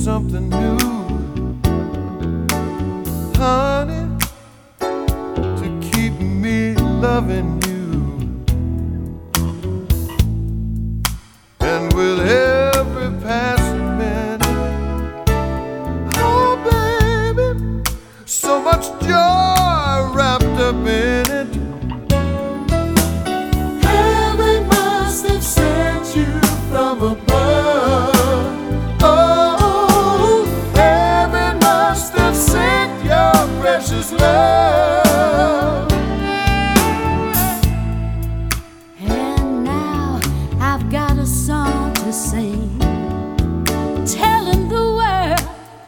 something new, honey, to keep me loving you. And with every passing minute, oh baby, so much joy wrapped up in it. Heaven must have sent you from above. Oh, heaven must have sent your precious love. And now I've got a song to sing, telling the world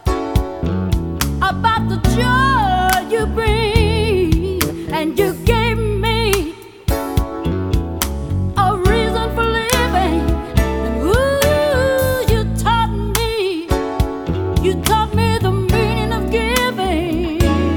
about the joy you bring. And you gave me a reason for living. And ooh, you taught me the meaning of giving.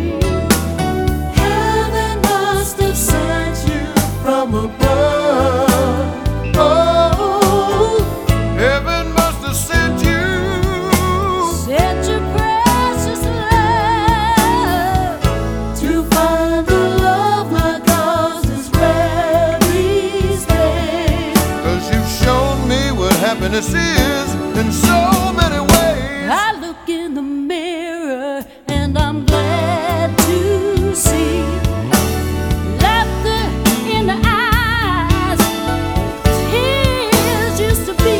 Heaven must have sent you from above. Oh, heaven must have sent you. Such a precious love To find a love like ours is rare these days. 'Cause you've shown me what happiness is in so many ways. I look in the mirror and I'm glad to see laughter in the eyes, tears used to be.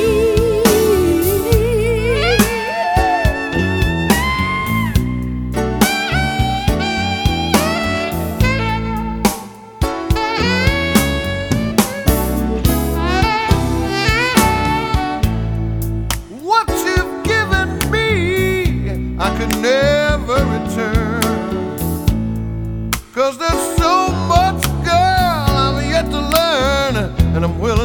What you've given me, I could never return. 'Cause there's so much, girl, I've yet to learn, and I'm willing